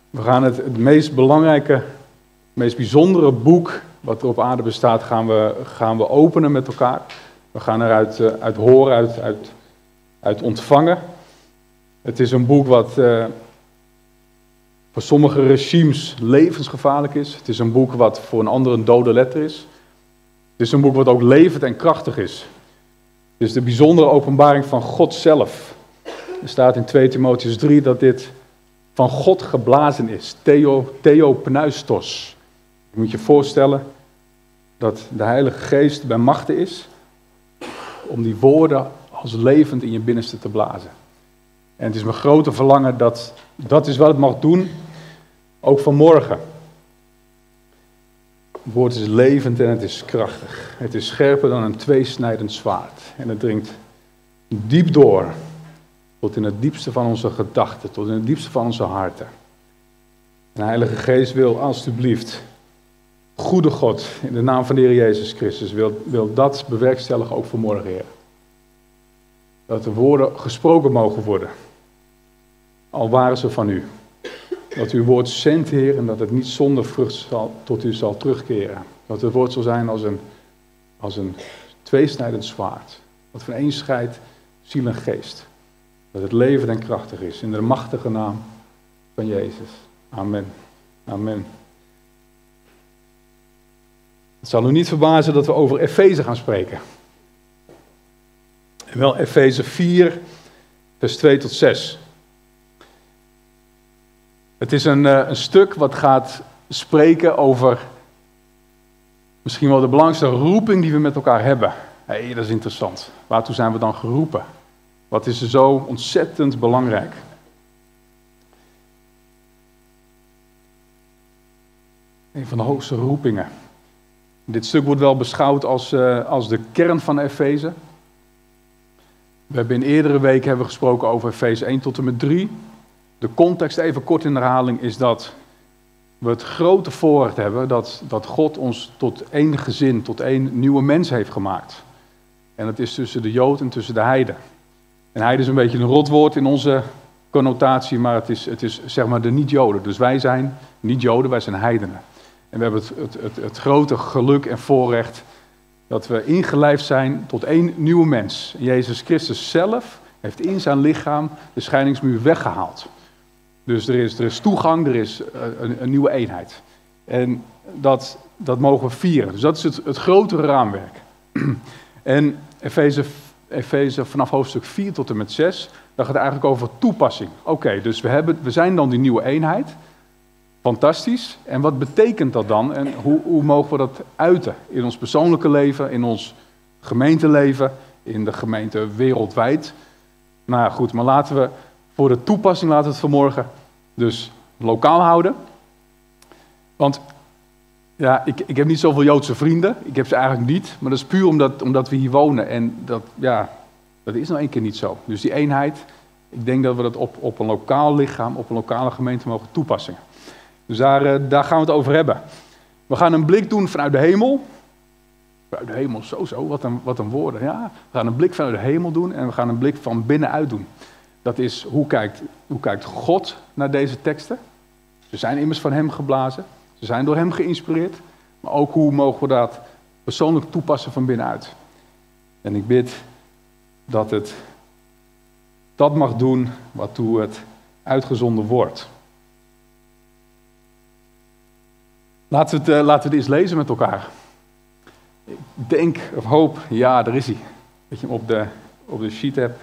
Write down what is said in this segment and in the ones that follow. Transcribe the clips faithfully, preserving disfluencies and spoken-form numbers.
We gaan het, het meest belangrijke, het meest bijzondere boek wat er op aarde bestaat, gaan we, gaan we openen met elkaar. We gaan eruit uh, uit horen, uit, uit, uit ontvangen. Het is een boek wat uh, voor sommige regimes levensgevaarlijk is. Het is een boek wat voor een ander een dode letter is. Het is een boek wat ook levend en krachtig is. Het is de bijzondere openbaring van God zelf. Er staat in twee Timotheüs drie dat dit van God geblazen is. Theo, theopneustos. Je moet je voorstellen dat de Heilige Geest bij machte is om die woorden als levend in je binnenste te blazen. En het is mijn grote verlangen dat dat is wat het mag doen, ook vanmorgen. Het woord is levend en het is krachtig. Het is scherper dan een tweesnijdend zwaard. En het dringt diep door, tot in het diepste van onze gedachten, tot in het diepste van onze harten. En de Heilige Geest wil alstublieft, goede God, in de naam van de Heer Jezus Christus, wil, wil dat bewerkstelligen ook vanmorgen, Heer. Dat de woorden gesproken mogen worden, al waren ze van u. Dat uw woord zendt, Heer, en dat het niet zonder vrucht zal, tot u zal terugkeren. Dat het woord zal zijn als een, als een tweesnijdend zwaard. Dat van één scheidt ziel en geest. Dat het levend en krachtig is, in de machtige naam van Jezus. Amen. Amen. Het zal u niet verbazen dat we over Efeze gaan spreken. En wel Efeze vier, vers twee tot zes. Het is een, een stuk wat gaat spreken over misschien wel de belangrijkste roeping die we met elkaar hebben. Hé, hey, dat is interessant. Waartoe zijn we dan geroepen? Wat is er zo ontzettend belangrijk? Een van de hoogste roepingen. Dit stuk wordt wel beschouwd als, uh, als de kern van Efeze. We hebben in eerdere weken hebben we gesproken over Efeze één tot en met drie. De context, even kort in herhaling, is dat we het grote voorrecht hebben dat, dat God ons tot één gezin, tot één nieuwe mens heeft gemaakt. En dat is tussen de Jood en tussen de heiden. En heiden is een beetje een rotwoord in onze connotatie, maar het is, het is zeg maar de niet-Joden. Dus wij zijn niet-Joden, wij zijn heidenen. En we hebben het, het, het, het grote geluk en voorrecht dat we ingelijfd zijn tot één nieuwe mens. Jezus Christus zelf heeft in zijn lichaam de scheidingsmuur weggehaald. Dus er is, er is toegang, er is een, een nieuwe eenheid. En dat, dat mogen we vieren. Dus dat is het, het grotere raamwerk. En Efeze, Efeze vanaf hoofdstuk vier tot en met zes, daar gaat het eigenlijk over toepassing. Oké, okay, dus we, hebben, we zijn dan die nieuwe eenheid. Fantastisch. En wat betekent dat dan? En hoe, hoe mogen we dat uiten? In ons persoonlijke leven, in ons gemeenteleven, in de gemeente wereldwijd. Nou ja, goed, maar laten we voor de toepassing, laten we het vanmorgen dus lokaal houden. Want ja, ik, ik heb niet zoveel Joodse vrienden. Ik heb ze eigenlijk niet. Maar dat is puur omdat, omdat we hier wonen. En dat, ja, dat is nou één keer niet zo. Dus die eenheid, ik denk dat we dat op, op een lokaal lichaam, op een lokale gemeente mogen toepassen. Dus daar, daar gaan we het over hebben. We gaan een blik doen vanuit de hemel. Vanuit de hemel, zo zo, wat een, wat een woorden. Ja, we gaan een blik vanuit de hemel doen en we gaan een blik van binnenuit doen. Dat is, hoe kijkt, hoe kijkt God naar deze teksten? Ze zijn immers van hem geblazen. Ze zijn door hem geïnspireerd. Maar ook hoe mogen we dat persoonlijk toepassen van binnenuit? En ik bid dat het dat mag doen waartoe het uitgezonden wordt. Laten we, het, uh, laten we het eens lezen met elkaar. Ik denk of hoop, ja, daar is hij. Dat je hem op de, op de sheet hebt.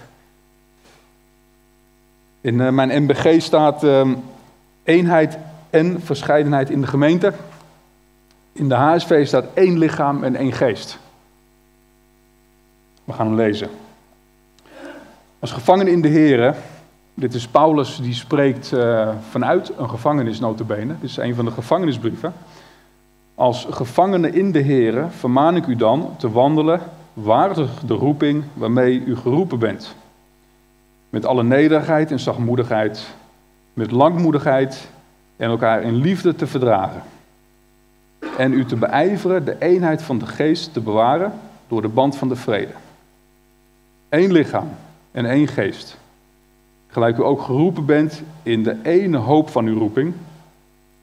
In uh, mijn M B G staat uh, eenheid en verscheidenheid in de gemeente. In de H S V staat één lichaam en één geest. We gaan hem lezen. Als gevangene in de Here, dit is Paulus die spreekt uh, vanuit een gevangenis nota bene. Dit is een van de gevangenisbrieven. Als gevangene in de Here vermaan ik u dan te wandelen waardig de roeping waarmee u geroepen bent. Met alle nederigheid en zachtmoedigheid, met langmoedigheid en elkaar in liefde te verdragen. En u te beijveren de eenheid van de geest te bewaren door de band van de vrede. Eén lichaam en één geest. Gelijk u ook geroepen bent in de ene hoop van uw roeping,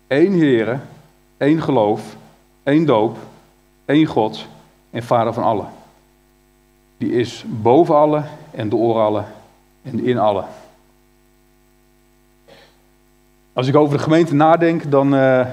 één Heere, één geloof, één doop, één God en Vader van allen. Die is boven allen en door allen en in allen. Als ik over de gemeente nadenk, dan, uh,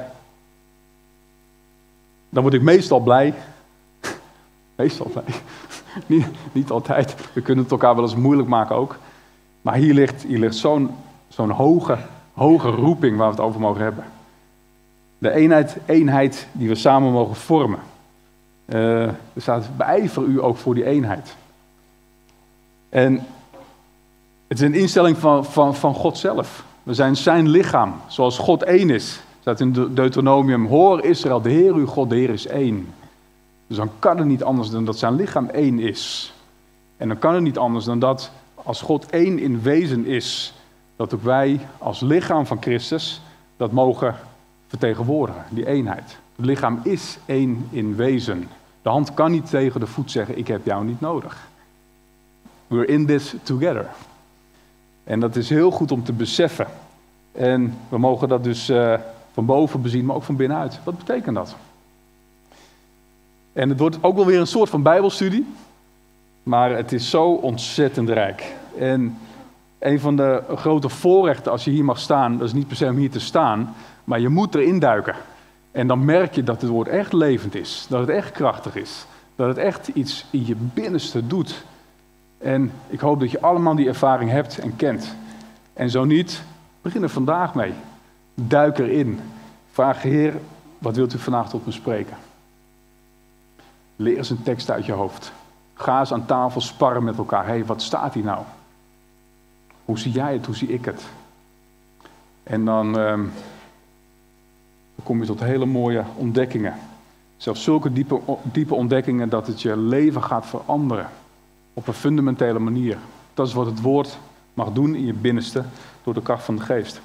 dan word ik meestal blij. meestal blij. niet, niet altijd. We kunnen het elkaar wel eens moeilijk maken ook. Maar hier ligt, hier ligt zo'n, zo'n hoge, hoge roeping waar we het over mogen hebben. De eenheid, eenheid die we samen mogen vormen. Uh, er staat, beijver u ook voor die eenheid. En het is een instelling van, van, van God zelf. We zijn zijn lichaam, zoals God één is. Er staat in Deuteronomium, hoor Israël, de Heer uw God, de Heer is één. Dus dan kan het niet anders dan dat zijn lichaam één is. En dan kan het niet anders dan dat, als God één in wezen is, dat ook wij als lichaam van Christus dat mogen vertegenwoordigen, die eenheid. Het lichaam is één in wezen. De hand kan niet tegen de voet zeggen, ik heb jou niet nodig. We're in this together. En dat is heel goed om te beseffen. En we mogen dat dus uh, van boven bezien, maar ook van binnenuit. Wat betekent dat? En het wordt ook wel weer een soort van bijbelstudie. Maar het is zo ontzettend rijk. En een van de grote voorrechten als je hier mag staan, dat is niet per se om hier te staan, maar je moet erin duiken. En dan merk je dat het woord echt levend is. Dat het echt krachtig is. Dat het echt iets in je binnenste doet. En ik hoop dat je allemaal die ervaring hebt en kent. En zo niet, begin er vandaag mee. Duik erin. Vraag, Heer, wat wilt u vandaag tot me spreken? Leer eens een tekst uit je hoofd. Ga eens aan tafel sparren met elkaar. Hé, hey, wat staat hier nou? Hoe zie jij het? Hoe zie ik het? En dan, um, dan kom je tot hele mooie ontdekkingen. Zelfs zulke diepe, diepe ontdekkingen dat het je leven gaat veranderen. Op een fundamentele manier. Dat is wat het woord mag doen in je binnenste door de kracht van de geest.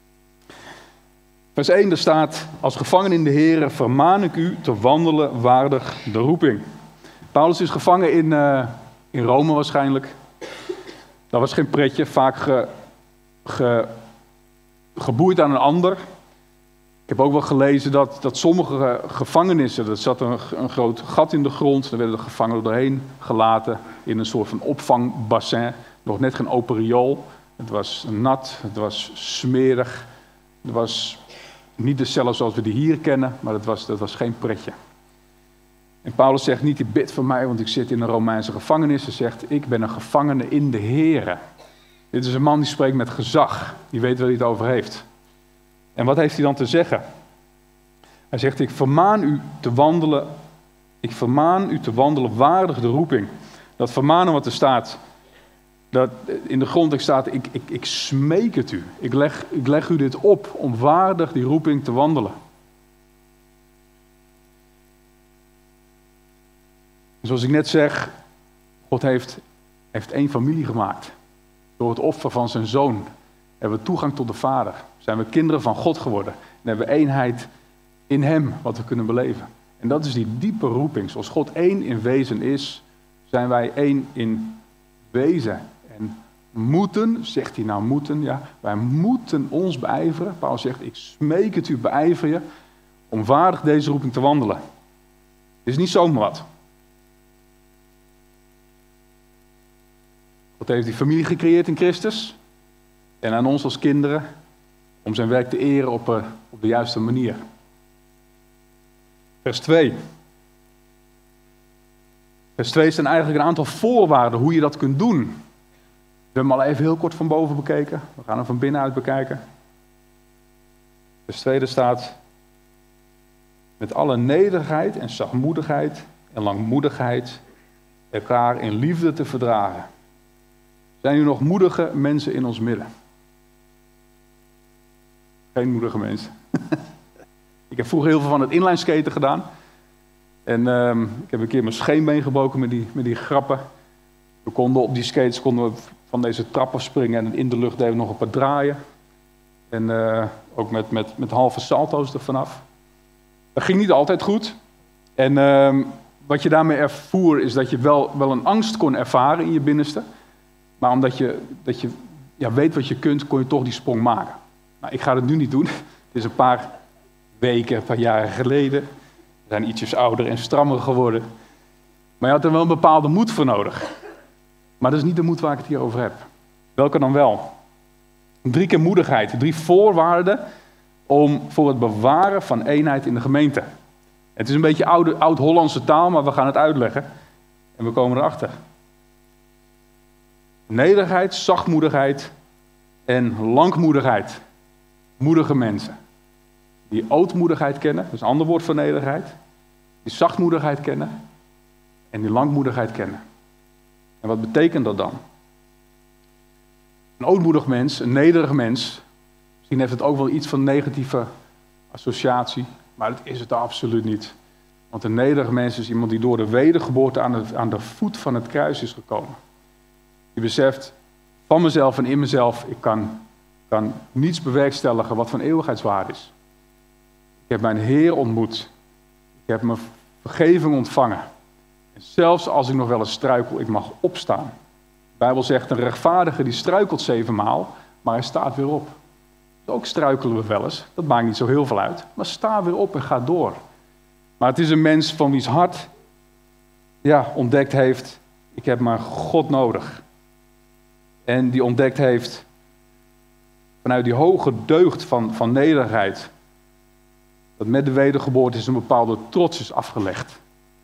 Vers één, daar staat, als gevangen in de Here vermaan ik u te wandelen waardig de roeping. Paulus is gevangen in, uh, in Rome waarschijnlijk. Dat was geen pretje, vaak ge, ge, geboeid aan een ander. Ik heb ook wel gelezen dat, dat sommige gevangenissen, er zat een, een groot gat in de grond, daar werden de gevangenen doorheen gelaten in een soort van opvangbassin. Nog net geen open riool. Het was nat, het was smerig. Het was niet de cellen zoals we die hier kennen, maar het was, dat was geen pretje. En Paulus zegt niet, die bid voor mij, want ik zit in een Romeinse gevangenis. Hij zegt, ik ben een gevangene in de Here. Dit is een man die spreekt met gezag. Die weet waar hij het over heeft. En wat heeft hij dan te zeggen? Hij zegt, ik vermaan u te wandelen, ik vermaan u te wandelen waardig de roeping. Dat vermanen wat er staat, dat in de grondtekst staat, ik, ik, ik smeek het u. Ik leg, ik leg u dit op om waardig die roeping te wandelen. Zoals ik net zeg, God heeft, heeft één familie gemaakt. Door het offer van zijn zoon hebben we toegang tot de Vader. Zijn we kinderen van God geworden. En hebben we eenheid in hem wat we kunnen beleven. En dat is die diepe roeping. Zoals God één in wezen is, zijn wij één in wezen. En moeten, zegt hij nou moeten, ja, wij moeten ons beijveren. Paulus zegt, ik smeek het u, beijver je, om waardig deze roeping te wandelen. Het is niet zomaar wat. God heeft die familie gecreëerd in Christus. En aan ons als kinderen om zijn werk te eren op, uh, op de juiste manier. Vers twee. Vers twee zijn eigenlijk een aantal voorwaarden hoe je dat kunt doen. We hebben hem al even heel kort van boven bekeken. We gaan hem van binnenuit bekijken. Vers twee staat, met alle nederigheid en zachtmoedigheid en langmoedigheid elkaar in liefde te verdragen. Zijn er nog moedige mensen in ons midden? Geen moedige mensen. Ik heb vroeger heel veel van het inlineskaten gedaan. En um, ik heb een keer mijn scheenbeen gebroken met die, met die grappen. We konden op die skates konden we van deze trappen springen en in de lucht deden we nog een paar draaien. En uh, ook met, met, met halve salto's er vanaf. Dat ging niet altijd goed. En um, wat je daarmee ervoer is dat je wel, wel een angst kon ervaren in je binnenste. Maar omdat je, dat je ja, weet wat je kunt, kon je toch die sprong maken. Nou, ik ga het nu niet doen. Het is een paar weken, een paar jaren geleden. We zijn ietsjes ouder en strammer geworden. Maar je had er wel een bepaalde moed voor nodig. Maar dat is niet de moed waar ik het hier over heb. Welke dan wel? Drie keer moedigheid, drie voorwaarden om voor het bewaren van eenheid in de gemeente. Het is een beetje oude, oud-Hollandse taal, maar we gaan het uitleggen. En we komen erachter. Nederigheid, zachtmoedigheid en langmoedigheid. Moedige mensen. Die ootmoedigheid kennen, dat is een ander woord voor nederigheid. Die zachtmoedigheid kennen en die langmoedigheid kennen. En wat betekent dat dan? Een ootmoedig mens, een nederig mens, misschien heeft het ook wel iets van negatieve associatie, maar dat is het absoluut niet. Want een nederig mens is iemand die door de wedergeboorte aan de, aan de voet van het kruis is gekomen. Die beseft van mezelf en in mezelf, ik kan, kan niets bewerkstelligen wat van eeuwigheidswaarde is. Ik heb mijn Heer ontmoet. Ik heb mijn vergeving ontvangen. En zelfs als ik nog wel eens struikel, ik mag opstaan. De Bijbel zegt, een rechtvaardige die struikelt zevenmaal, maar hij staat weer op. Dus ook struikelen we wel eens, dat maakt niet zo heel veel uit. Maar sta weer op en ga door. Maar het is een mens van wie's hart ja, ontdekt heeft, ik heb maar God nodig. En die ontdekt heeft, vanuit die hoge deugd van, van nederigheid, dat met de wedergeboorte is een bepaalde trots is afgelegd.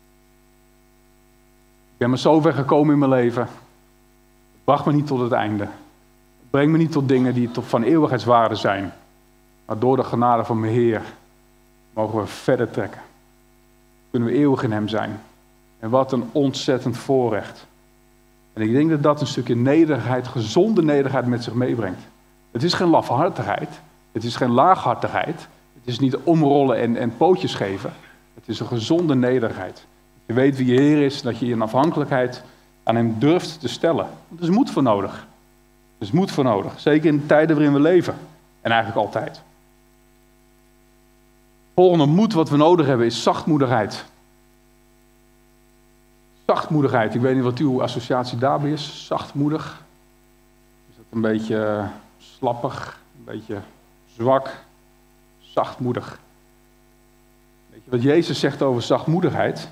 Ik ben maar zo ver gekomen in mijn leven. Het bracht me niet tot het einde. Het brengt me niet tot dingen die tot van eeuwigheidswaarde zijn. Maar door de genade van mijn Heer mogen we verder trekken. Kunnen we eeuwig in hem zijn. En wat een ontzettend voorrecht. En ik denk dat dat een stukje nederigheid, gezonde nederigheid met zich meebrengt. Het is geen lafhartigheid. Het is geen laaghartigheid. Het is niet omrollen en, en pootjes geven. Het is een gezonde nederigheid. Je weet wie je Heer is, dat je je in afhankelijkheid aan hem durft te stellen. Er is moed voor nodig. Er is moed voor nodig. Zeker in de tijden waarin we leven. En eigenlijk altijd. Volgende moed wat we nodig hebben is zachtmoedigheid. Zachtmoedigheid. Ik weet niet wat uw associatie daarbij is. Zachtmoedig. Is dat een beetje slappig? Een beetje zwak? Zachtmoedig. Weet je wat Jezus zegt over zachtmoedigheid?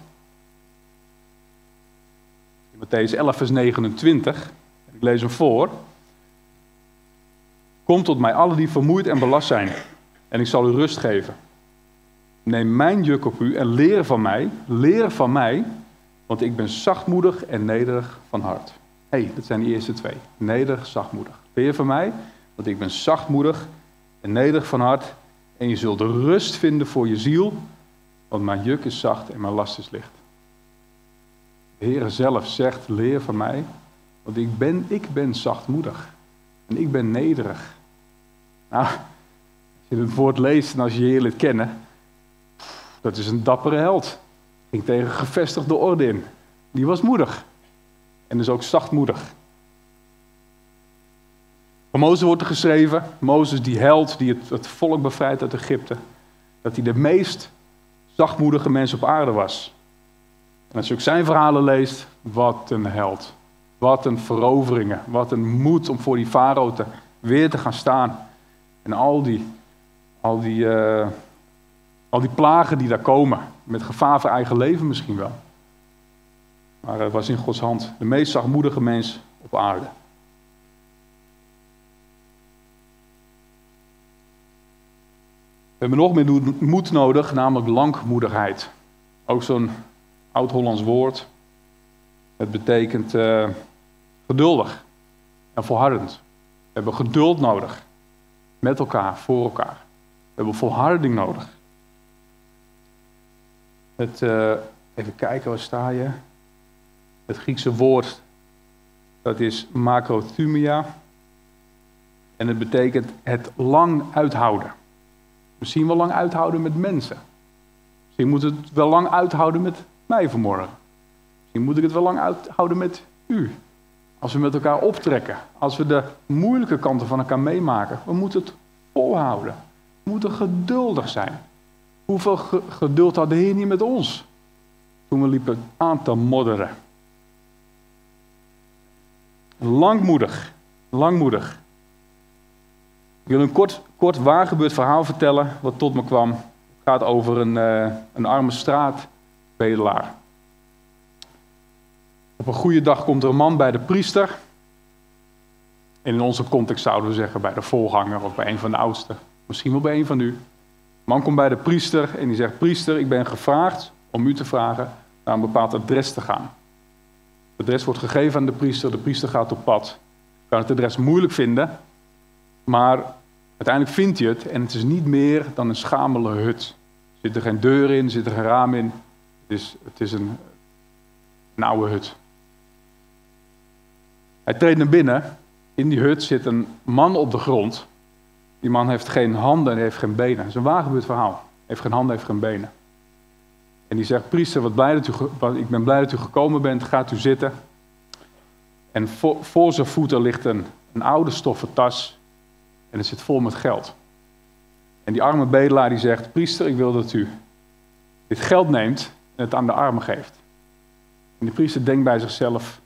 In Mattheüs elf vers negenentwintig. Ik lees hem voor. Kom tot mij allen die vermoeid en belast zijn. En ik zal u rust geven. Neem mijn juk op u en leer van mij. Leer van mij. Want ik ben zachtmoedig en nederig van hart. Hé, hey, dat zijn de eerste twee. Nederig, zachtmoedig. Leer van mij. Want ik ben zachtmoedig en nederig van hart. En je zult rust vinden voor je ziel. Want mijn juk is zacht en mijn last is licht. De Heer zelf zegt, leer van mij. Want ik ben, ik ben zachtmoedig. En ik ben nederig. Nou, als je het woord leest en als je je Heer leert kennen. Dat is een dappere held. Ging tegen gevestigde orde in. Die was moedig. En dus ook zachtmoedig. Van Mozes wordt er geschreven. Mozes die held, die het, het volk bevrijdt uit Egypte. Dat hij de meest zachtmoedige mens op aarde was. En als je ook zijn verhalen leest. Wat een held. Wat een veroveringen. Wat een moed om voor die farao te, weer te gaan staan. En al die... Al die uh, Al die plagen die daar komen, met gevaar voor eigen leven misschien wel. Maar het was in Gods hand de meest zachtmoedige mens op aarde. We hebben nog meer moed nodig, namelijk langmoedigheid. Ook zo'n oud-Hollands woord. Het betekent uh, geduldig en volhardend. We hebben geduld nodig. Met elkaar, voor elkaar. We hebben volharding nodig. Het, uh, even kijken, waar sta je? Het Griekse woord, dat is makrothumia. En het betekent het lang uithouden. Misschien wel lang uithouden met mensen. Misschien moet het wel lang uithouden met mij vanmorgen. Misschien moet ik het wel lang uithouden met u. Als we met elkaar optrekken. Als we de moeilijke kanten van elkaar meemaken. We moeten het volhouden. We moeten geduldig zijn. Hoeveel geduld had de Heer niet met ons? Toen we liepen aan te modderen. Langmoedig. Langmoedig. Ik wil een kort, kort waargebeurd verhaal vertellen wat tot me kwam. Ik gaat over een, uh, een arme straatbedelaar. Op een goede dag komt er een man bij de priester. En in onze context zouden we zeggen bij de voorganger of bij een van de oudsten. Misschien wel bij een van u. De man komt bij de priester en die zegt: priester, ik ben gevraagd om u te vragen naar een bepaald adres te gaan. Het adres wordt gegeven aan de priester, de priester gaat op pad. Je kan het adres moeilijk vinden, maar uiteindelijk vindt hij het en het is niet meer dan een schamele hut. Er zit er geen deur in, er zit er geen raam in. Het is, het is een, een oude hut. Hij treedt naar binnen. In die hut zit een man op de grond. Die man heeft geen handen en heeft geen benen. Het is een waargebeurd verhaal. Hij heeft geen handen, heeft geen benen. En die zegt: priester, wat blij dat u, wat, ik ben blij dat u gekomen bent. Gaat u zitten. En voor, voor zijn voeten ligt een, een oude stoffen tas. En het zit vol met geld. En die arme bedelaar die zegt: priester, ik wil dat u dit geld neemt en het aan de armen geeft. En die priester denkt bij zichzelf.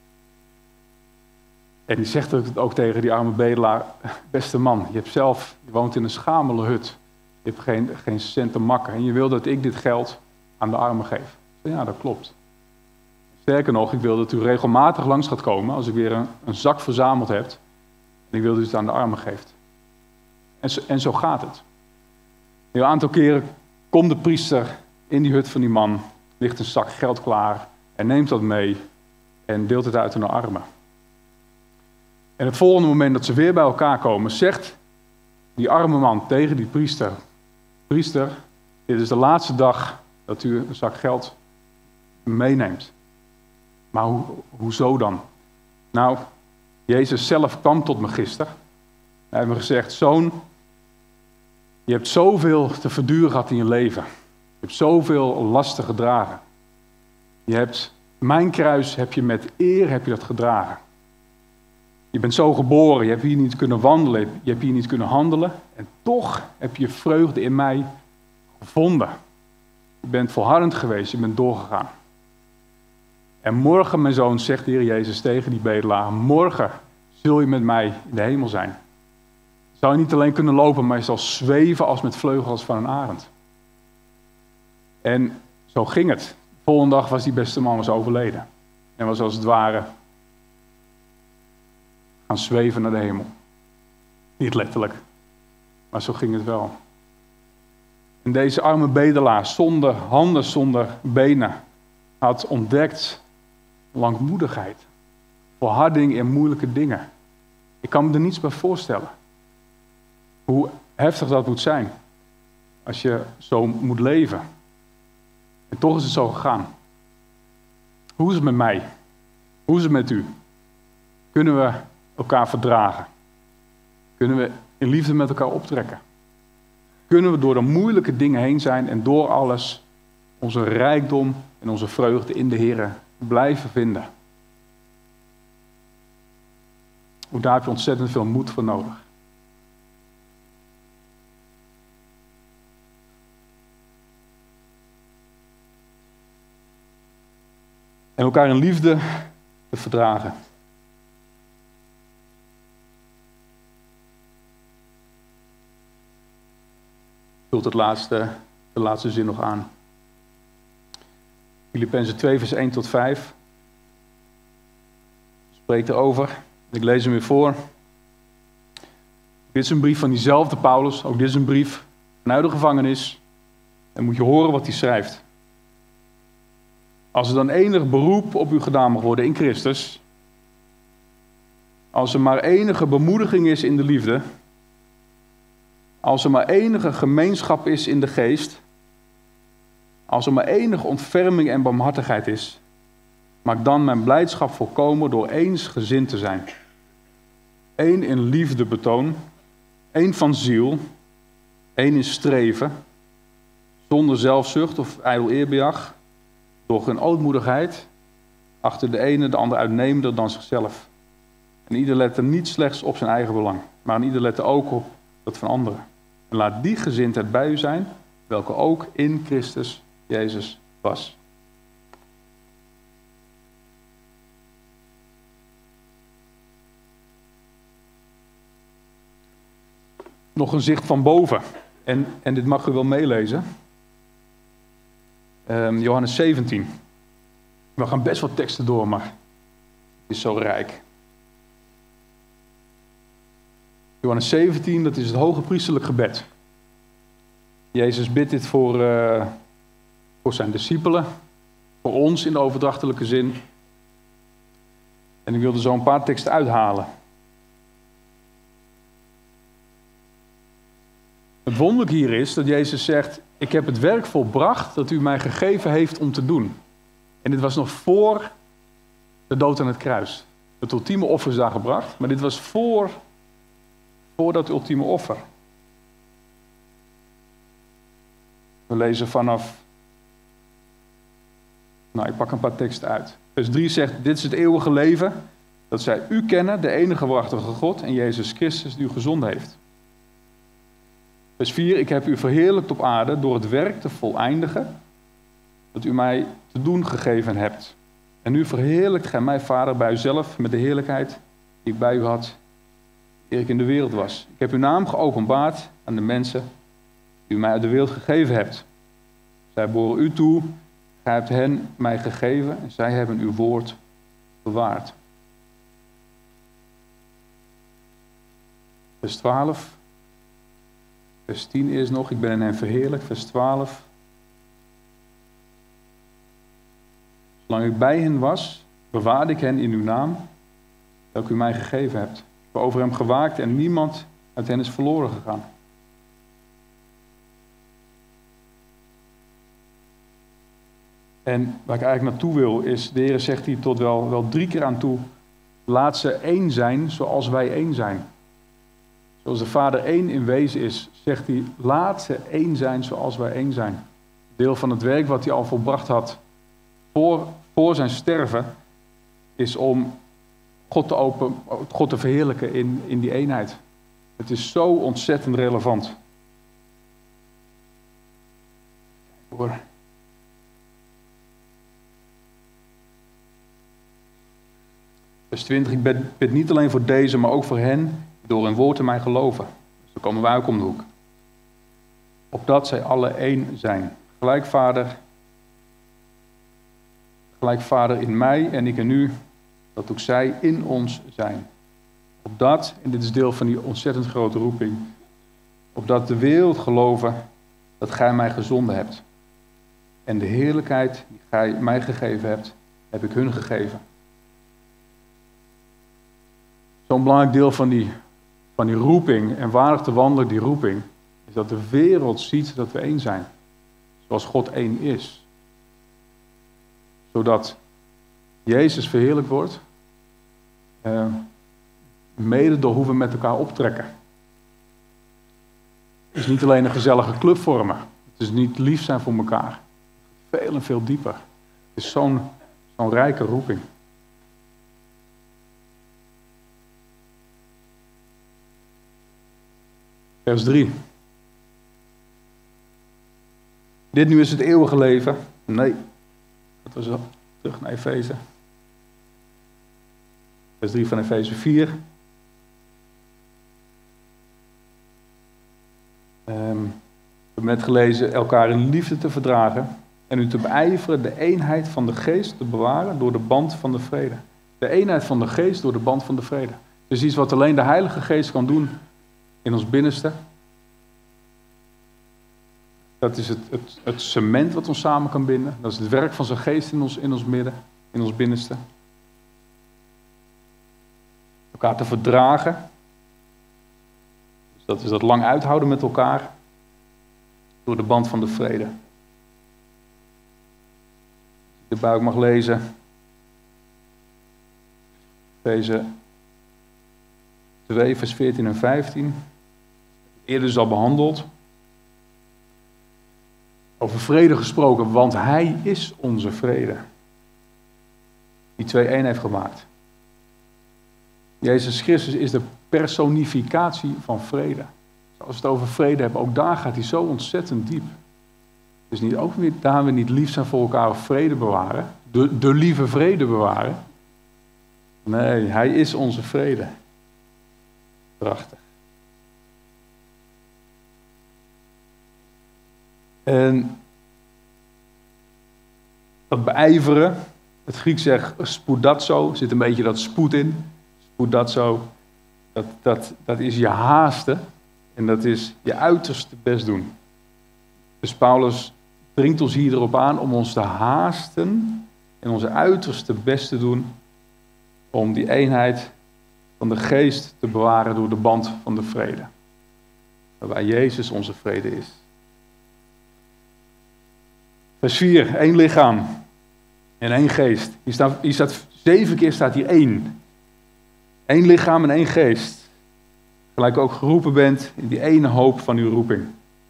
En die zegt het ook tegen die arme bedelaar: beste man, je hebt zelf, je woont in een schamele hut. Je hebt geen, geen cent te makken. En je wil dat ik dit geld aan de armen geef. Ja, dat klopt. Sterker nog, ik wil dat u regelmatig langs gaat komen als ik weer een, een zak verzameld heb. En ik wil dat u het aan de armen geeft. En zo, en zo gaat het. Een aantal keren komt de priester in die hut van die man, ligt een zak geld klaar en neemt dat mee en deelt het uit aan de armen. En het volgende moment dat ze weer bij elkaar komen, zegt die arme man tegen die priester: priester, dit is de laatste dag dat u een zak geld meeneemt. Maar ho- hoezo dan? Nou, Jezus zelf kwam tot me gisteren. Hij heeft me gezegd: zoon, je hebt zoveel te verduren gehad in je leven. Je hebt zoveel lasten gedragen. Je hebt mijn kruis heb je met eer heb je dat gedragen. Je bent zo geboren, je hebt hier niet kunnen wandelen, je hebt hier niet kunnen handelen. En toch heb je vreugde in mij gevonden. Je bent volhardend geweest, je bent doorgegaan. En morgen, mijn zoon, zegt de Heer Jezus tegen die bedelaar: morgen zul je met mij in de hemel zijn. Zou je niet alleen kunnen lopen, maar je zal zweven als met vleugels van een arend. En zo ging het. De volgende dag was die beste man was overleden. En was als het ware gaan zweven naar de hemel. Niet letterlijk, maar zo ging het wel. En deze arme bedelaar, zonder handen, zonder benen, had ontdekt langmoedigheid, volharding in moeilijke dingen. Ik kan me er niets bij voorstellen. Hoe heftig dat moet zijn als je zo moet leven. En toch is het zo gegaan. Hoe is het met mij? Hoe is het met u? Kunnen we elkaar verdragen? Kunnen we in liefde met elkaar optrekken? Kunnen we door de moeilijke dingen heen zijn en door alles onze rijkdom en onze vreugde in de Heer blijven vinden? Ook daar heb je ontzettend veel moed voor nodig. En elkaar in liefde te verdragen. Vult het laatste, de laatste zin nog aan. Filippenzen twee, vers één tot vijf. Spreekt erover. Ik lees hem weer voor. Dit is een brief van diezelfde Paulus. Ook dit is een brief vanuit de gevangenis. En moet je horen wat hij schrijft. Als er dan enig beroep op u gedaan mag worden in Christus. Als er maar enige bemoediging is in de liefde. Als er maar enige gemeenschap is in de geest. Als er maar enige ontferming en barmhartigheid is. Maak dan mijn blijdschap volkomen door eensgezind te zijn. Eén in liefde betoon. Één van ziel. Één in streven. Zonder zelfzucht of ijdel eerbejag. Door geen ootmoedigheid. Achter de ene de ander uitnemender dan zichzelf. En ieder lette niet slechts op zijn eigen belang. Maar aan ieder lette ook op dat van anderen. En laat die gezindheid bij u zijn. Welke ook in Christus Jezus was. Nog een zicht van boven. En, en dit mag u wel meelezen. Um, Johannes zeventien. We gaan best wat teksten door, maar het is zo rijk. Johannes zeventien, dat is het hoge priesterlijk gebed. Jezus bidt dit voor, uh, voor zijn discipelen, voor ons in de overdrachtelijke zin. En ik wilde zo een paar teksten uithalen. Het wonderlijk hier is dat Jezus zegt, ik heb het werk volbracht dat u mij gegeven heeft om te doen. En dit was nog voor de dood aan het kruis. Het ultieme offer is daar gebracht, maar dit was voor, voor dat ultieme offer. We lezen vanaf, nou ik pak een paar teksten uit. Vers drie zegt, dit is het eeuwige leven, dat zij u kennen, de enige waarachtige God en Jezus Christus die u gezonden heeft. Vers vier, ik heb u verheerlijkt op aarde door het werk te voleindigen dat u mij te doen gegeven hebt. En nu verheerlijkt gij mij, Vader, bij uzelf met de heerlijkheid die ik bij u had, eer ik in de wereld was. Ik heb uw naam geopenbaard aan de mensen die u mij uit de wereld gegeven hebt. Zij behoren u toe, gij hebt hen mij gegeven en zij hebben uw woord bewaard. Vers twaalf. Vers tien eerst nog, ik ben in hen verheerlijkt. Vers twaalf. Zolang ik bij hen was, bewaarde ik hen in uw naam, welke u mij gegeven hebt. Ik heb over hem gewaakt en niemand uit hen is verloren gegaan. En waar ik eigenlijk naartoe wil is, de Heer zegt hier tot wel, wel drie keer aan toe, laat ze één zijn zoals wij één zijn. Zoals de Vader één in wezen is, zegt hij, laat ze één zijn zoals wij één zijn. Deel van het werk wat hij al volbracht had voor, voor zijn sterven, is om God te, open, God te verheerlijken in, in die eenheid. Het is zo ontzettend relevant. Hoor. Vers twintig, ik bid, bid niet alleen voor deze, maar ook voor hen die door hun woord in mij geloven. Dus dan komen wij ook om de hoek. Opdat zij alle één zijn. Gelijk Vader, gelijk Vader in mij en ik in u, dat ook zij in ons zijn. Opdat, en dit is deel van die ontzettend grote roeping, opdat de wereld geloven dat gij mij gezonden hebt. En de heerlijkheid die gij mij gegeven hebt, heb ik hun gegeven. Zo'n belangrijk deel van die, van die roeping en waardig te wandelen die roeping, is dat de wereld ziet dat we één zijn. Zoals God één is. Zodat Jezus verheerlijkt wordt, eh, mede door hoe we met elkaar optrekken. Het is niet alleen een gezellige club vormen. Het is niet lief zijn voor elkaar. Veel en veel dieper. Het is zo'n, zo'n rijke roeping. Vers drie. Dit nu is het eeuwige leven. Nee, dat was al. Terug naar Efeze. Vers drie van Efeze vier. Um, we hebben net gelezen, elkaar in liefde te verdragen en u te beijveren de eenheid van de geest te bewaren door de band van de vrede. De eenheid van de geest door de band van de vrede. Dus iets wat alleen de Heilige Geest kan doen in ons binnenste. Dat is het, het, het cement wat ons samen kan binden. Dat is het werk van zijn geest in ons, in ons midden, in ons binnenste. Elkaar te verdragen. Dus dat is dat lang uithouden met elkaar. Door de band van de vrede. Als je de buik mag lezen. Deze twee, vers veertien en vijftien. Eerder is al behandeld. Over vrede gesproken, want hij is onze vrede. Die twee één heeft gemaakt. Jezus Christus is de personificatie van vrede. Als we het over vrede hebben, ook daar gaat hij zo ontzettend diep. Dus niet, ook niet, daar we niet lief zijn voor elkaar of vrede bewaren. De, de lieve vrede bewaren. Nee, hij is onze vrede. Prachtig. En dat beijveren, het Grieks zegt spoudazo, zit een beetje dat spoed in. Spoudazo, dat, dat, dat is je haasten en dat is je uiterste best doen. Dus Paulus dringt ons hier erop aan om ons te haasten en onze uiterste best te doen om die eenheid van de geest te bewaren door de band van de vrede. Waarbij Jezus onze vrede is. Vers vier, één lichaam en één geest. Hier staat, hier staat zeven keer staat hier één. Eén lichaam en één geest. Gelijk ook geroepen bent in die ene hoop van uw roeping.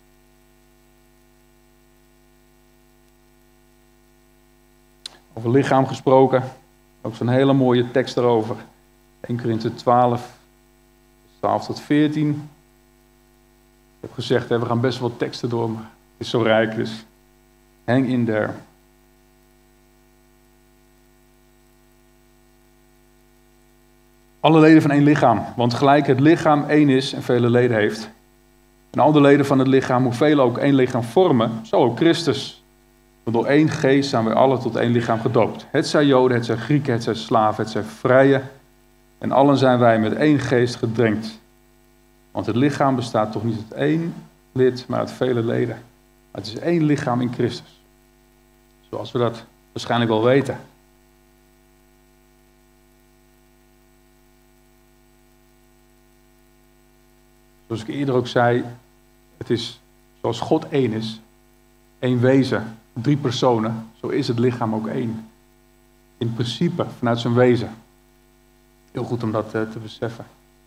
Over lichaam gesproken, ook zo'n hele mooie tekst erover. Eerste Korinthe twaalf, twaalf tot veertien. Ik heb gezegd, we gaan best wel teksten door, maar het is zo rijk, dus hang in there. Alle leden van één lichaam, want gelijk het lichaam één is en vele leden heeft. En al de leden van het lichaam, hoeveel ook één lichaam vormen, zo ook Christus. Want door één geest zijn wij alle tot één lichaam gedoopt. Het zijn Joden, het zijn Grieken, het zijn slaven, het zijn vrije. En allen zijn wij met één geest gedrenkt. Want het lichaam bestaat toch niet uit één lid, maar uit vele leden. Maar het is één lichaam in Christus. Zoals we dat waarschijnlijk wel weten. Zoals ik eerder ook zei, het is zoals God één is, één wezen, drie personen, zo is het lichaam ook één. In principe, vanuit zijn wezen. Heel goed om dat uh, te beseffen.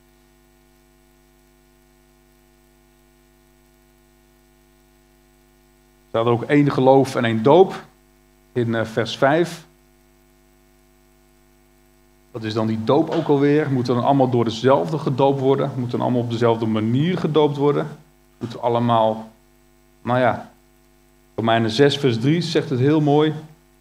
Er staat ook één geloof en één doop in uh, vers vijf. Dat is dan die doop ook alweer. Moeten dan allemaal door dezelfde gedoopt worden. Moeten dan allemaal op dezelfde manier gedoopt worden. Moeten allemaal, nou ja, Romeinen zes vers drie zegt het heel mooi.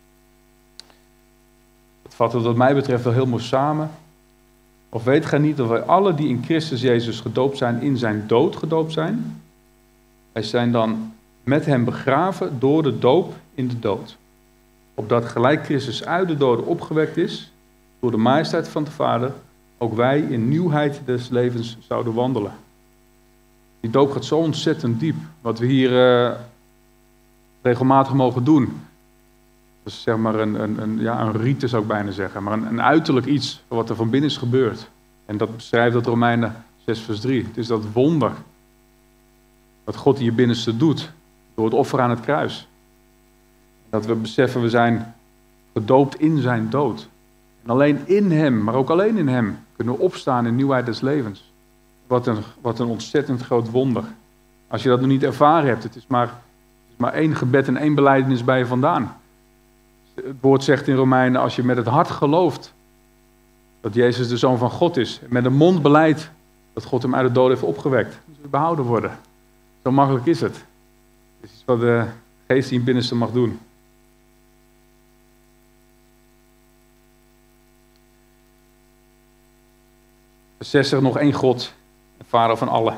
Dat vat het wat mij betreft wel heel mooi samen. Of weet gij niet dat wij alle die in Christus Jezus gedoopt zijn, in zijn dood gedoopt zijn? Wij zijn dan met hem begraven door de doop in de dood. Opdat gelijk Christus uit de doden opgewekt is, door de majesteit van de Vader, ook wij in nieuwheid des levens zouden wandelen. Die doop gaat zo ontzettend diep. Wat we hier uh, regelmatig mogen doen. Dat is zeg maar een, een, een, ja, een rite zou ik bijna zeggen. Maar een, een uiterlijk iets wat er van binnen is gebeurd. En dat beschrijft dat Romeinen zes vers drie. Het is dat wonder. Wat God in je binnenste doet. Door het offer aan het kruis. Dat we beseffen we zijn gedoopt in zijn dood. En alleen in hem, maar ook alleen in hem, kunnen we opstaan in nieuwheid des levens. Wat een, wat een ontzettend groot wonder. Als je dat nog niet ervaren hebt, het is maar, het is maar één gebed en één belijdenis bij je vandaan. Het woord zegt in Romeinen, als je met het hart gelooft dat Jezus de Zoon van God is, en met de mond beleidt dat God hem uit de dood heeft opgewekt, dan zul je behouden worden. Zo makkelijk is het. Het is iets wat de geest in je binnenste mag doen. Vers zes nog één God, en Vader van allen.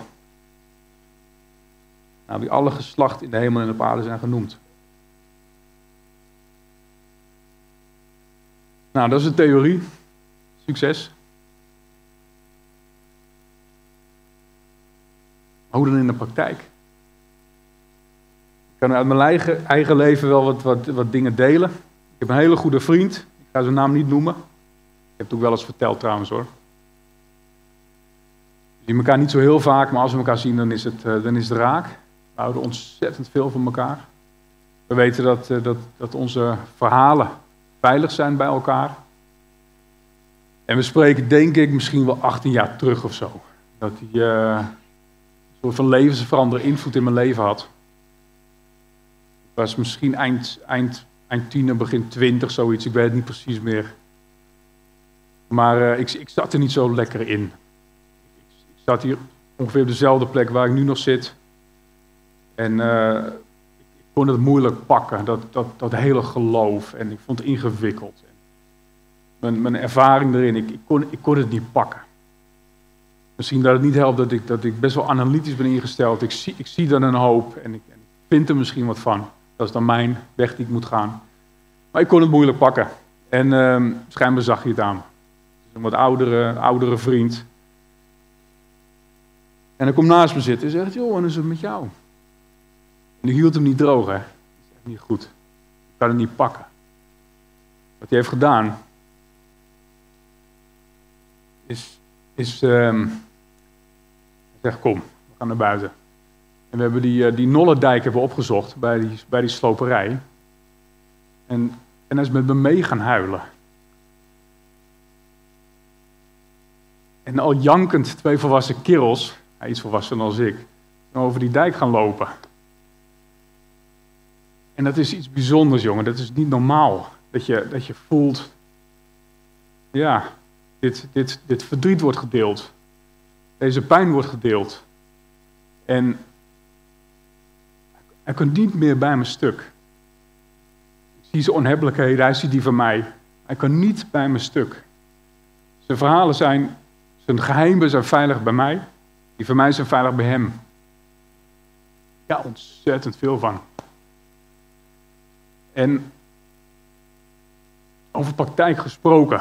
Nou, wie alle geslacht in de hemel en op aarde zijn genoemd. Nou, dat is de theorie. Succes. Maar hoe dan in de praktijk? Ik kan uit mijn eigen, eigen leven wel wat, wat, wat dingen delen. Ik heb een hele goede vriend. Ik ga zijn naam niet noemen. Ik heb het ook wel eens verteld trouwens hoor. We zien elkaar niet zo heel vaak, maar als we elkaar zien dan is het, uh, dan is het raak. We houden ontzettend veel van elkaar. We weten dat, uh, dat, dat onze verhalen veilig zijn bij elkaar. En we spreken denk ik misschien wel achttien jaar terug of zo. Dat hij uh, een soort van levensveranderende invloed in mijn leven had. Ik was misschien eind, eind, eind tiener, begin twintig, zoiets. Ik weet het niet precies meer. Maar uh, ik, ik zat er niet zo lekker in. Ik zat hier ongeveer op dezelfde plek waar ik nu nog zit. En uh, ik kon het moeilijk pakken, dat, dat, dat hele geloof. En ik vond het ingewikkeld. Mijn, mijn ervaring erin, ik, ik, kon, ik kon het niet pakken. Misschien dat het niet helpt dat ik, dat ik best wel analytisch ben ingesteld. Ik zie, ik zie dan een hoop en ik, en ik vind er misschien wat van. Dat is dan mijn weg die ik moet gaan. Maar ik kon het moeilijk pakken. En uh, schijnbaar zag hij het aan. Een wat oudere, oudere vriend. En hij komt naast me zitten en zegt, joh, wat is het met jou? En ik hield hem niet droog, hè. Dat is echt niet goed. Ik kan het niet pakken. Wat hij heeft gedaan, is, is um, hij zegt, kom, we gaan naar buiten. En we hebben die, uh, die Nollendijk hebben we opgezocht bij die, bij die sloperij. En, en hij is met me mee gaan huilen. En al jankend, twee volwassen kerels, hij iets volwassener als ik, over die dijk gaan lopen. En dat is iets bijzonders, jongen. Dat is niet normaal. Dat je, dat je voelt, ja, dit, dit, dit verdriet wordt gedeeld. Deze pijn wordt gedeeld. En hij kan niet meer bij me stuk. Ik zie zijn onhebbelijkheden, hij ziet die van mij. Hij kan niet bij me stuk. Zijn verhalen zijn, zijn geheimen zijn veilig bij mij. Die van mij zijn veilig bij hem. Ja, ontzettend veel van. En over praktijk gesproken.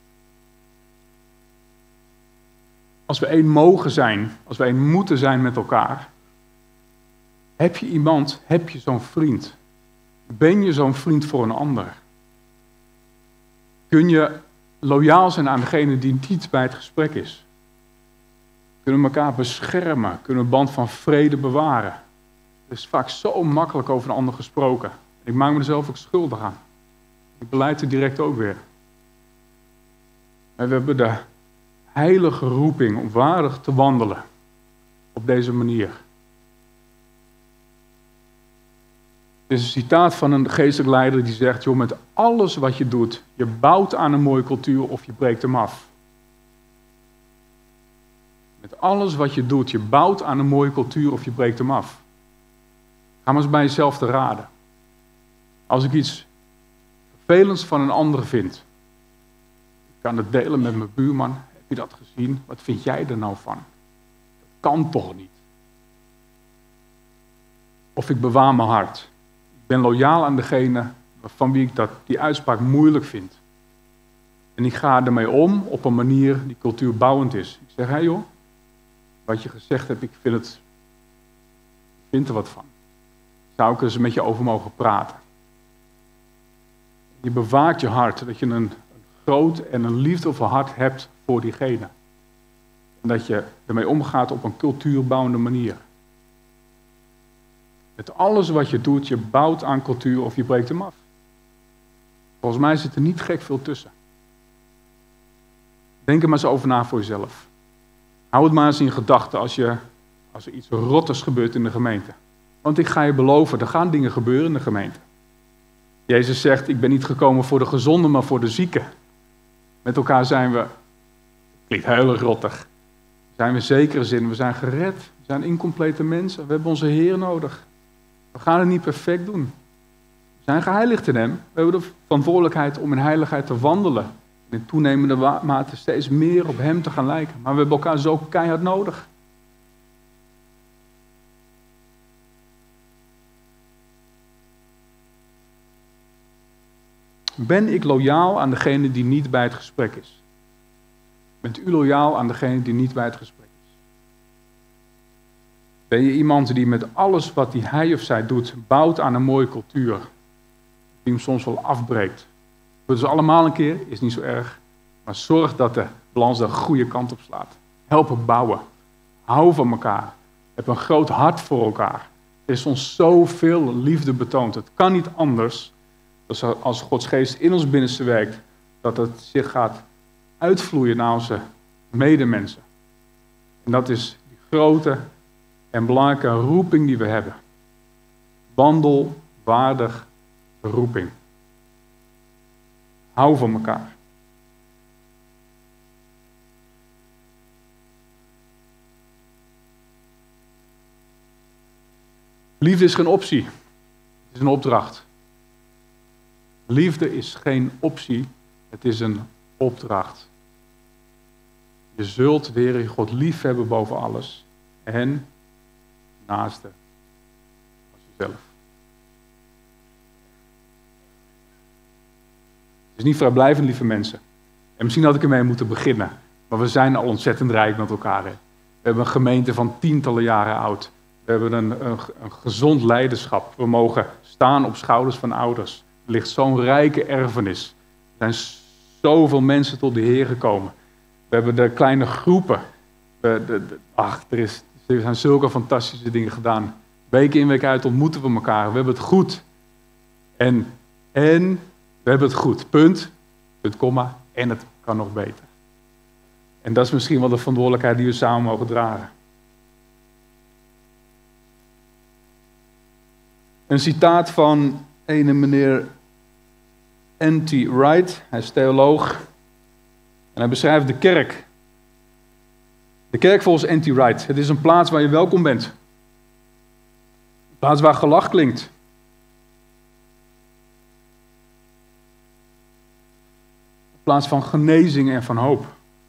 Als we één mogen zijn, als we één moeten zijn met elkaar. Heb je iemand, heb je zo'n vriend? Ben je zo'n vriend voor een ander? Kun je loyaal zijn aan degene die niet bij het gesprek is? Kunnen we elkaar beschermen? Kunnen we een band van vrede bewaren? Er is vaak zo makkelijk over een ander gesproken. Ik maak me er zelf ook schuldig aan. Ik beleid het direct ook weer. En we hebben de heilige roeping om waardig te wandelen. Op deze manier. Het is een citaat van een geestelijk leider die zegt, joh, met alles wat je doet, je bouwt aan een mooie cultuur of je breekt hem af. Met alles wat je doet, je bouwt aan een mooie cultuur of je breekt hem af. Ga maar eens bij jezelf te raden. Als ik iets vervelends van een ander vind, ik kan het delen met mijn buurman, heb je dat gezien? Wat vind jij er nou van? Dat kan toch niet? Of ik bewaar mijn hart. Ik ben loyaal aan degene van wie ik dat, die uitspraak moeilijk vind. En ik ga ermee om op een manier die cultuurbouwend is. Ik zeg, hé hey joh, wat je gezegd hebt, ik vind, het, ik vind er wat van. Zou ik er eens met je over mogen praten? Je bewaart je hart, dat je een, een groot en een liefdevol hart hebt voor diegene. En dat je ermee omgaat op een cultuurbouwende manier. Met alles wat je doet, je bouwt aan cultuur of je breekt hem af. Volgens mij zit er niet gek veel tussen. Denk er maar eens over na voor jezelf. Hou het maar eens in gedachten als, je, als er iets rotters gebeurt in de gemeente. Want ik ga je beloven, er gaan dingen gebeuren in de gemeente. Jezus zegt, ik ben niet gekomen voor de gezonden, maar voor de zieken. Met elkaar zijn we, klinkt heel erg rottig, zijn we zekere zin, we zijn gered. We zijn incomplete mensen, we hebben onze Heer nodig. We gaan het niet perfect doen. We zijn geheiligd in Hem. We hebben de verantwoordelijkheid om in heiligheid te wandelen. En in toenemende mate steeds meer op Hem te gaan lijken. Maar we hebben elkaar zo keihard nodig. Ben ik loyaal aan degene die niet bij het gesprek is? Bent u loyaal aan degene die niet bij het gesprek is? Ben je iemand die met alles wat hij of zij doet, bouwt aan een mooie cultuur? Die hem soms wel afbreekt. Dat is allemaal een keer, is niet zo erg. Maar zorg dat de balans de goede kant op slaat. Helpen bouwen. Hou van elkaar. Heb een groot hart voor elkaar. Er is ons zoveel liefde betoond. Het kan niet anders. Dus als Gods geest in ons binnenste werkt, dat het zich gaat uitvloeien naar onze medemensen. En dat is die grote en belangrijke roeping die we hebben. Wandel waardig roeping. Hou van elkaar. Liefde is geen optie. Het is een opdracht. Liefde is geen optie, het is een opdracht. Je zult de Heer je God lief hebben boven alles en naaste als jezelf. Het is niet vrijblijvend, lieve mensen. En misschien had ik ermee moeten beginnen. Maar we zijn al ontzettend rijk met elkaar. Hè. We hebben een gemeente van tientallen jaren oud. We hebben een, een, een gezond leiderschap. We mogen staan op schouders van ouders. Er ligt zo'n rijke erfenis. Er zijn zoveel mensen tot de Heer gekomen. We hebben de kleine groepen. We, de, de, ach, er, is, er zijn zulke fantastische dingen gedaan. Week in, week uit ontmoeten we elkaar. We hebben het goed. En, en we hebben het goed. Punt. Punt, komma. En het kan nog beter. En dat is misschien wel de verantwoordelijkheid die we samen mogen dragen. Een citaat van ene meneer N T Wright. Hij is theoloog. En hij beschrijft de kerk. De kerk volgens N T Wright. Het is een plaats waar je welkom bent. Een plaats waar gelach klinkt. Een plaats van genezing en van hoop.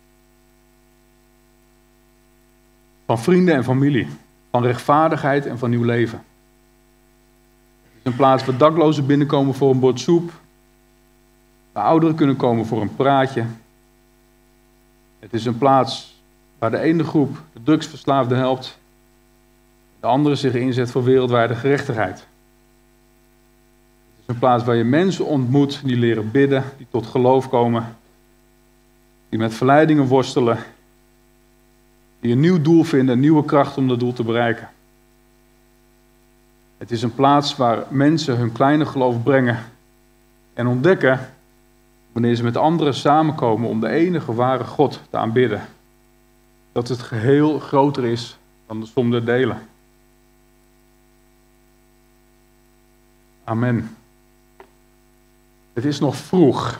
Van vrienden en familie. Van rechtvaardigheid en van nieuw leven. Het is een plaats waar daklozen binnenkomen voor een bord soep. Waar ouderen kunnen komen voor een praatje. Het is een plaats waar de ene groep de drugsverslaafden helpt. De andere zich inzet voor wereldwijde gerechtigheid. Het is een plaats waar je mensen ontmoet die leren bidden. Die tot geloof komen. Die met verleidingen worstelen. Die een nieuw doel vinden, een nieuwe kracht om dat doel te bereiken. Het is een plaats waar mensen hun kleine geloof brengen en ontdekken wanneer ze met anderen samenkomen om de enige ware God te aanbidden. Dat het geheel groter is dan de som der delen. Amen. Het is nog vroeg.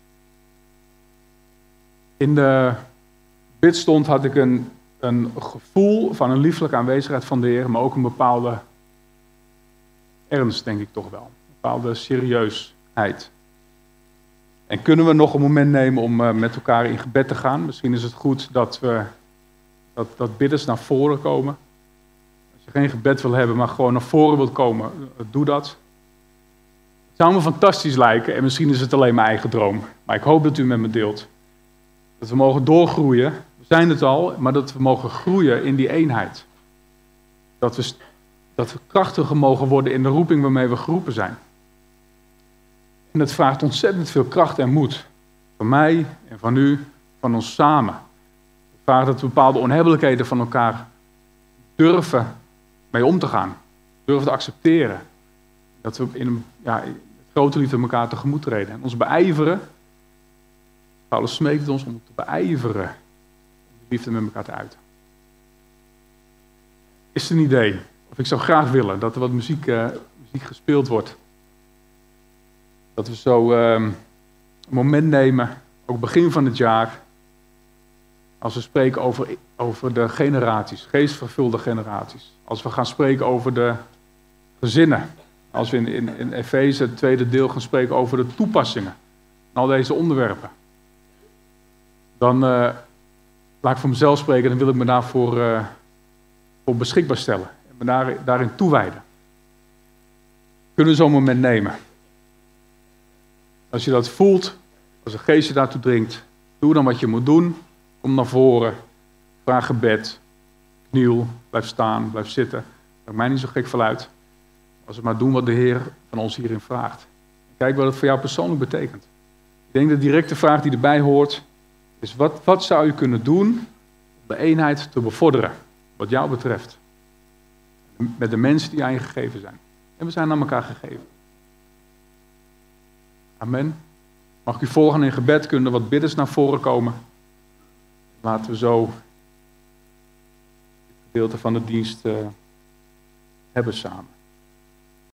In de bidstond had ik een Een gevoel van een lieflijke aanwezigheid van de Heer, maar ook een bepaalde ernst, denk ik toch wel. Een bepaalde serieusheid. En kunnen we nog een moment nemen om uh, met elkaar in gebed te gaan? Misschien is het goed dat, we, dat, dat bidders naar voren komen. Als je geen gebed wil hebben, maar gewoon naar voren wilt komen, doe dat. Het zou me fantastisch lijken, en misschien is het alleen mijn eigen droom. Maar ik hoop dat u met me deelt. Dat we mogen doorgroeien. We zijn het al, maar dat we mogen groeien in die eenheid. Dat we, dat we krachtiger mogen worden in de roeping waarmee we geroepen zijn. En dat vraagt ontzettend veel kracht en moed. Van mij en van u, van ons samen. Het vraagt dat we bepaalde onhebbelijkheden van elkaar durven mee om te gaan. Durven te accepteren. Dat we in een ja, grote liefde elkaar tegemoet treden. En ons beijveren. Paulus smeekt ons om te beijveren. Liefde met elkaar te uiten. Is het een idee? Of ik zou graag willen dat er wat muziek, uh, muziek gespeeld wordt. Dat we zo uh, een moment nemen, ook begin van het jaar, als we spreken over, over de generaties, geestvervulde generaties. Als we gaan spreken over de gezinnen. Als we in, in, in Efeze, het tweede deel, gaan spreken over de toepassingen. En al deze onderwerpen. Dan... Uh, Laat ik voor mezelf spreken, dan wil ik me daarvoor uh, voor beschikbaar stellen. En me daar, daarin toewijden. Kunnen we zo'n moment nemen. Als je dat voelt, als een geest je daartoe dringt, doe dan wat je moet doen. Kom naar voren, vraag gebed, kniel, blijf staan, blijf zitten. Maakt mij niet zo gek van uit. Als we maar doen wat de Heer van ons hierin vraagt. Kijk wat het voor jou persoonlijk betekent. Ik denk de directe vraag die erbij hoort... Dus wat, wat zou je kunnen doen om de eenheid te bevorderen, wat jou betreft? Met de mensen die aan je gegeven zijn. En we zijn aan elkaar gegeven. Amen. Mag ik u volgen in gebed, kunnen er wat bidders naar voren komen? Laten we zo het gedeelte van de dienst uh, hebben samen.